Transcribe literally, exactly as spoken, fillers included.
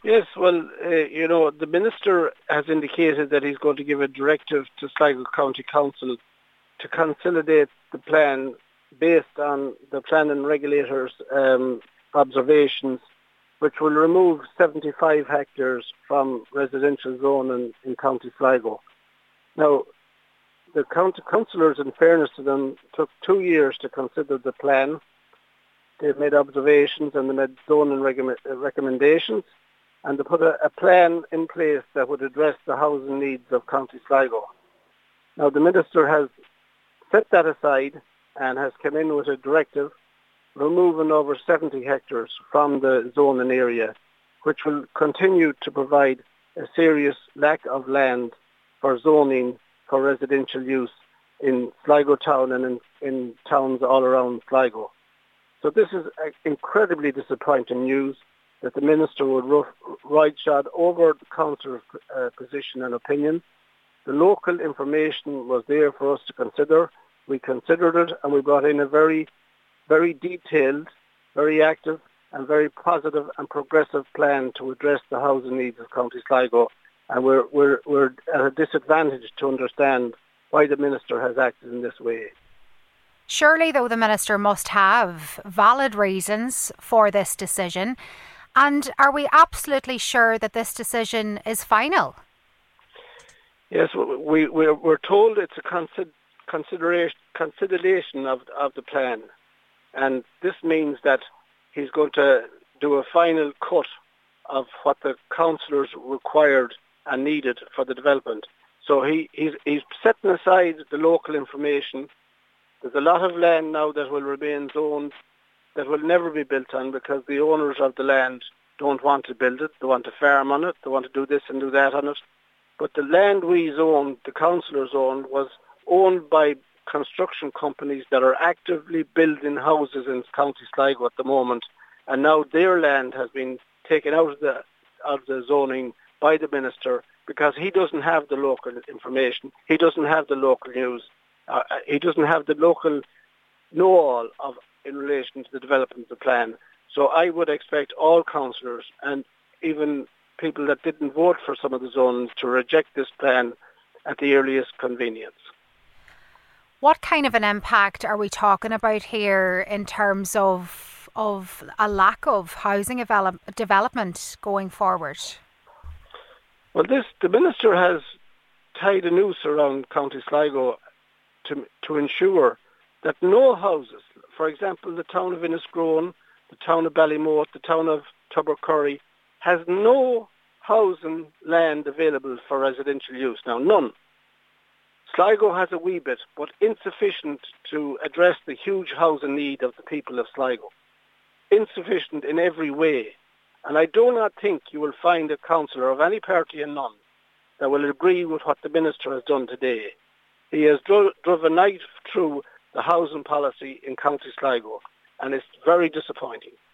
Yes, well, uh, you know, the Minister has indicated that he's going to give a directive to Sligo County Council to consolidate the plan based on the planning regulators' um, observations, which will remove seventy-five hectares from residential zone in, in County Sligo. Now, the county councillors, in fairness to them, took two years to consider the plan. They made observations and they made zoning reg- recommendations, and they put a, a plan in place that would address the housing needs of County Sligo. Now, the Minister has set that aside and has come in with a directive removing over seventy hectares from the zoning area, which will continue to provide a serious lack of land for zoning for residential use in Sligo town and in, in towns all around Sligo. So this is incredibly disappointing news that the Minister would rough, ride shod over the Council's uh, position and opinion. The local information was there for us to consider. We considered it and we brought in a very, very detailed, very active and very positive and progressive plan to address the housing needs of County Sligo. And we're, we're, we're at a disadvantage to understand why the Minister has acted in this way. Surely, though, the Minister must have valid reasons for this decision. And are we absolutely sure that this decision is final? Yes, we, we're, we're told it's a consider, consideration, consideration of, of the plan. And this means that he's going to do a final cut of what the councillors required and needed for the development. So he, he's, he's setting aside the local information. There's a lot of land now that will remain zoned that will never be built on because the owners of the land don't want to build it. They want to farm on it. They want to do this and do that on it. But the land we zoned, the councillors owned, was owned by construction companies that are actively building houses in County Sligo at the moment. And now their land has been taken out of the, out of the zoning by the Minister because he doesn't have the local information. He doesn't have the local news. Uh, he doesn't have the local know-all of in relation to the development of the plan. So I would expect all councillors and even people that didn't vote for some of the zones to reject this plan at the earliest convenience. What kind of an impact are we talking about here in terms of of a lack of housing develop, development going forward? Well, this the Minister has tied a noose around County Sligo to to ensure that no houses, for example, the town of Innisgrone, the town of Ballymote, the town of Tubbercurry, has no housing land available for residential use. Now, none. Sligo has a wee bit, but insufficient to address the huge housing need of the people of Sligo. Insufficient in every way. And I do not think you will find a councillor of any party and none that will agree with what the Minister has done today. He has dro- driven a knife through the housing policy in County Sligo, and it's very disappointing.